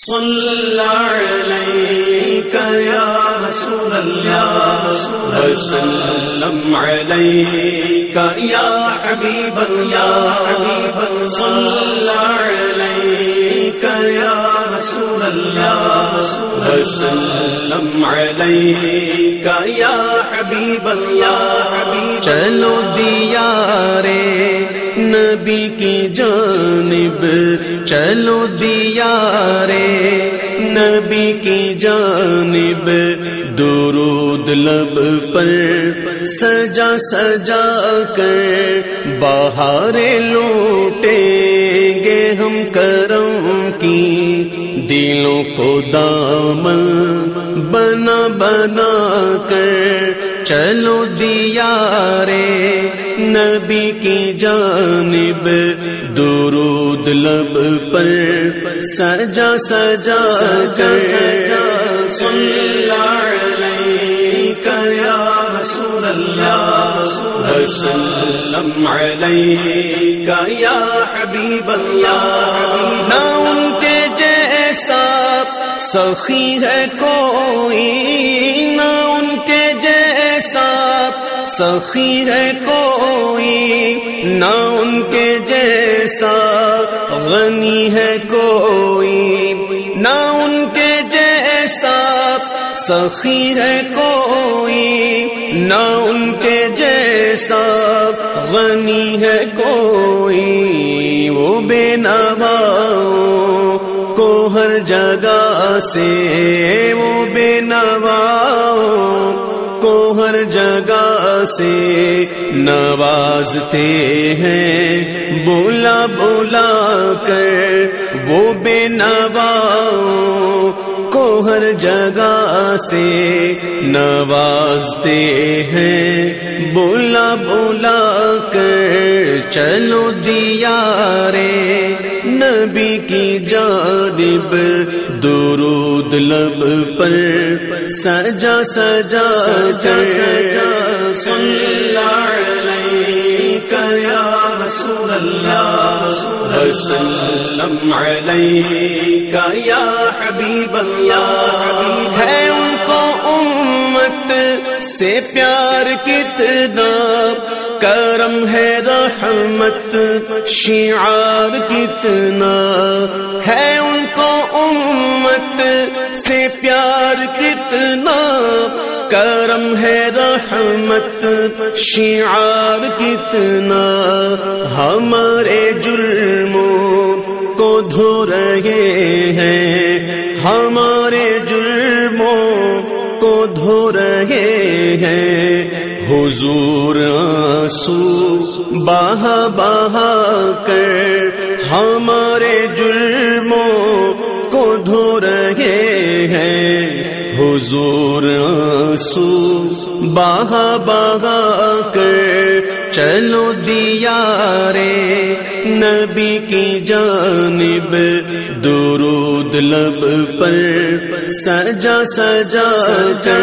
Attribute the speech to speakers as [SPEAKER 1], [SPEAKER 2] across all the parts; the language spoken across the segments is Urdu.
[SPEAKER 1] صلی علیک یا رسول اللہ وسلم علیک یا حبیب اللہ صلی علیک یا رسول اللہ وسلم علیک یا حبیب اللہ چلو دیارے نبی کی جانب چلو دیارے نبی کی جانب درود لب پر سجا سجا کر بہاریں لوٹیں گے ہم کرم کی دلوں کو دامن بنا بنا کر چلو دیارے نبی کی جانب درود لب پر سجا سجا کر صلی علیک یا رسول اللہ وسلم علیک یا حبیب اللہ نہ ان کے جیسا سخی ہے کوئی نہ ان کے جیسا سخی ہے کوئی نہ ان کے جیسا غنی ہے کوئی نہ ان کے جیسا سخی ہے کوئی نہ ان کے جیسا غنی ہے کوئی وہ بے نواؤں کو ہر جگہ سے وہ بے نواؤں کو ہر جگہ سے نوازتے ہیں بولا بولا کر وہ بے نواؤں کو ہر جگہ سے نوازتے ہیں بولا بولا کر چلو دیارے نبی کی جانب درود لب پر سجا سجا کر صلی علیک یا رسول اللہ وسلم علیک یا حبیب اللہ ہے ان کو امت سے پیار کتنا کرم ہے رحمت شعار کتنا ہے ان کو امت سے پیار کتنا کرم ہے رحمت شعار کتنا ہمارے جرموں کو دھو رہے ہیں ہمارے جرموں کو دھو رہے ہیں حضور آنسو بہا بہا کر ہمارے جرموں کو دھو رہے ہیں حضور آنسو بہا بہا کر چلو دیارے نبی کی جانب درود لب پر سجا سجا کر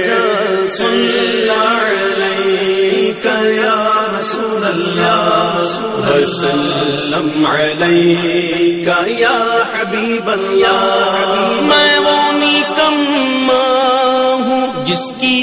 [SPEAKER 1] صلی علیک یا رسول اللہ وسلم علیک یا حبیب اللہ میں وہ نکما ہوں جس کی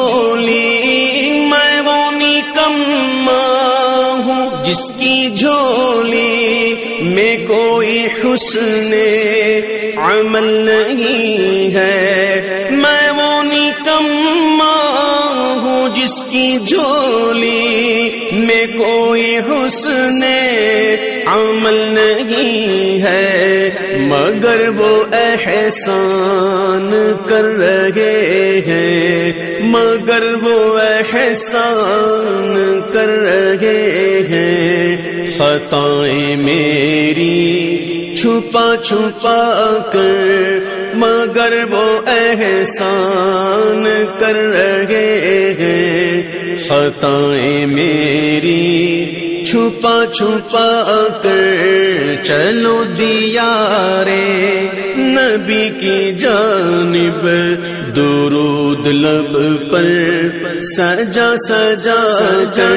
[SPEAKER 1] جھولی میں وہ نکما ہوں جس کی جھولی میں کوئی حسن عمل نہیں ہے میں وہ نکما ہوں جس کی جھولی میں کوئی حسن عمل نہیں ہے مگر وہ احسان کر رہے ہیں مگر وہ احسان کر رہے ہیں خطائیں میری چھپا چھپا کر مگر وہ احسان کر رہے ہیں خطائیں میری چھپا چھپا کر چلو دیارے نبی کی جانب درود لب پر سجا سجا کر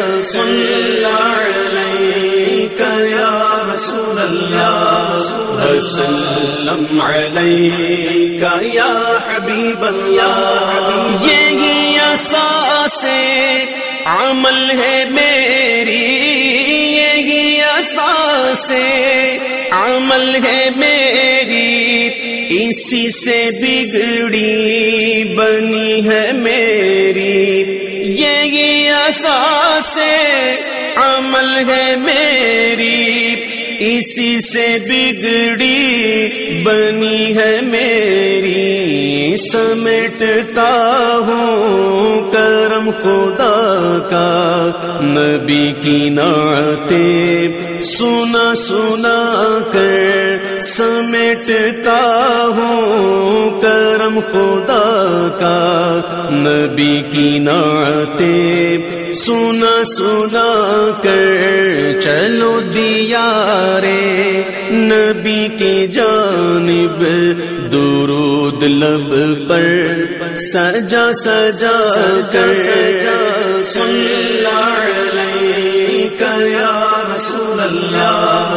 [SPEAKER 1] صلی علیک یا رسول اللہ وسلم علیک یا حبیب اللہ. یہی اساس عمل ہے میری، یہی اساس عمل ہے میری، اسی سے بگڑی بنی ہے میری. یہی اساس عمل ہے میری، اسی سے بگڑی بنی ہے میری. سمیٹتا ہوں کرم خدا کا، نبی کی نعتیں سنا سنا کر. سمیٹتا ہوں کرم خدا کا، نبی کی نعتیں سنا سنا کر. چلو دیارے نبی کی جانب، درود لب پر سجا سجا کر. صلی اللہ علیک یا رسول اللہ،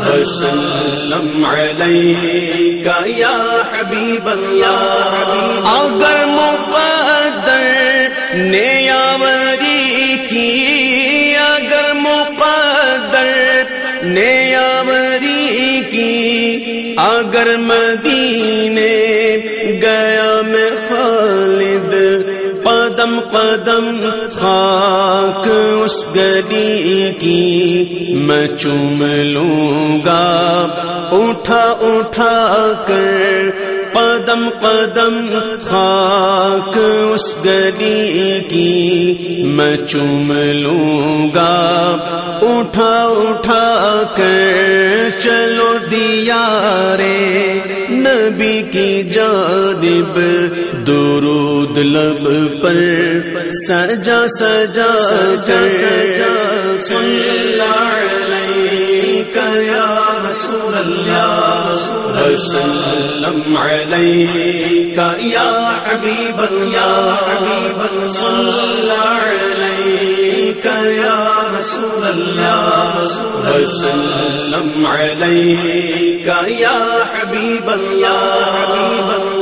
[SPEAKER 1] وسلم علیک یا حبیب اللہ. اگر مقدر نے یاوری کی، اگر مقدر نے یاوری کی، اگر مدینے گیا میں خالد، قدم قدم خاک اس گلی کی میں چوم لوں گا اٹھا اٹھا کر. قدم قدم خاک اس گلی کی میں چوم لوں گا اٹھا اٹھا کر. چلو دیارے نبی کی جانب، درود لب پر سجا سجا کر. صلی اللہ علیک یا رسول اللہ، وسلم علیک یا حبیب اللہ. صلی اللہ علیک یا رسول اللہ، وسلم علیک یا حبیب اللہ.